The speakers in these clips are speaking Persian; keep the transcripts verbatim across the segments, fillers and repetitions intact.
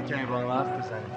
کمی با هم حرف بزنیم.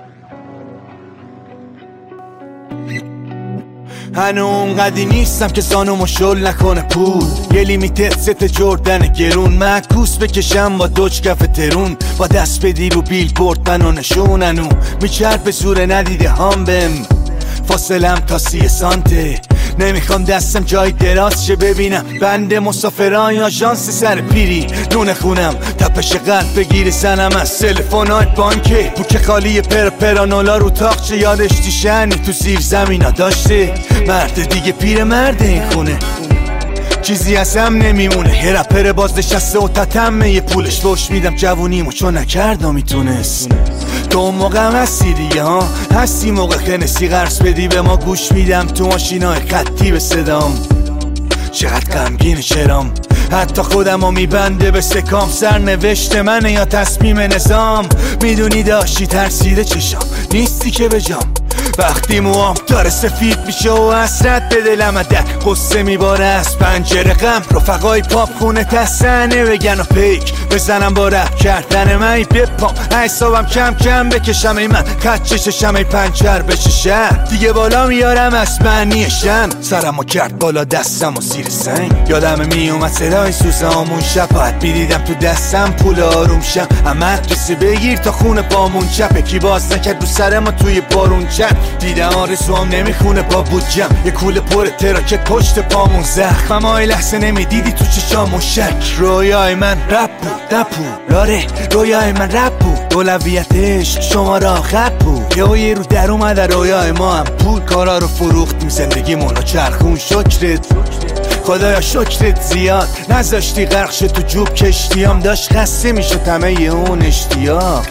هنو اونقدی نیستم که زانومو شل نکنه پول، یه لیمیتد ست جردن گرون، معکوس بکشم با دوچ کف ترون، با دست بدی رو بیل بورد منو نشوننو میچرب زور ندیده هم بهم، فاصلم تا سی سانته، نمیخوام دستم جای دراز شه ببینم بنده مسافران یا آژانس سر پیری، نون خونم تپش قلب بگیری زنم از تلفن‌های بانکه، بوک خالی پر پرانولا رو تاقچه، یادش دیشنی تو زیر زمینا داشته، مرد دیگه پیر مرد این خونه، چیزی از هم نمیمونه، یه رپر باز نشسته و تتمه یه پولش بوش میدم جوونیمو چون نکردم میتونست، تو اون موقع هم هستی دیگه ها، هستی موقع خنسی قرص بدی به ما گوش میدم تو ماشینای خطی به صدام، چقدر غمگینه چرام، حتی خودمو میبنده به سکام، سرنوشت منه یا تصمیم نظام، میدونی داشتی ترسیده چشام نیستی که بجام، وقتی موام داره سفید میشه و حسرت به دلم در قصه میباره از پنجره غم، رفقای پاپ خونه تسنه بگن و پیک بزنم با رپ کردن من بپام، حسابم کم کم بکشم ای من خط چششم ای پنچر بشه شهر، دیگه بالا میارم از معنی شم، سرمو کرد بالا دستم و زیر سنگ، یادم میومد صدای سوزامون شب باید میدیدم تو دستم پول آروم شم، اما کسی بگیر تا خونه پامون چپه، کی باز نکرد رو سر ما توی بارون چپ، دیدم آرزوام نمیخونه با بودجم، یه کوله پر تراکت پشت پامون زخم، اما ای لحظه نمیدیدی تو چشامون شک، رویای من رپ بود نپو لاره، رویای من رپ بود اولویتش شما را خط بود، یه یه رو در اومده رویای ما هم پول، کارا رو فروختیم زندگیمون رو چرخون، شکرت خدایا شکرت زیاد نذاشتی غرق شد تو جوب کشتیام، داشت خسته میشد همه اون اشتیاق،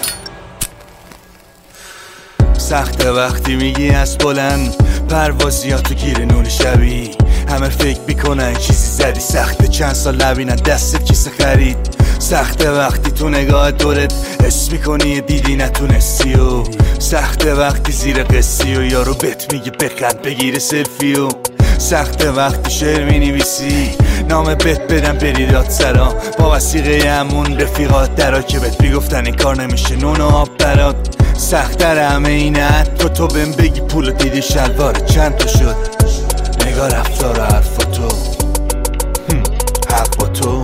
سخته وقتی میگی از بلند پروازی ها تو گیر نور شبی، همه فکر میکنن چیزی زدی، سخته چند سال لبینن دستت کیسه خرید، سخته وقتی تو نگاه دورت حس میکنی دیدی نتونستی، و سخته وقتی زیر قصی و یارو بهت میگه بخند بگیره سلفی، و سخته وقتی شعر مینویسی نامه بهت بدم بری داد سرا، با وثیقه همون رفیقات درا که بهت میگفتن این کار نمیشه نون و آب برات، سخت‌تر همه اینه تو تو بهم بگی پول دیدی شلوار چند تا شد، نگاه رفتار و حرفا تو حق با تو.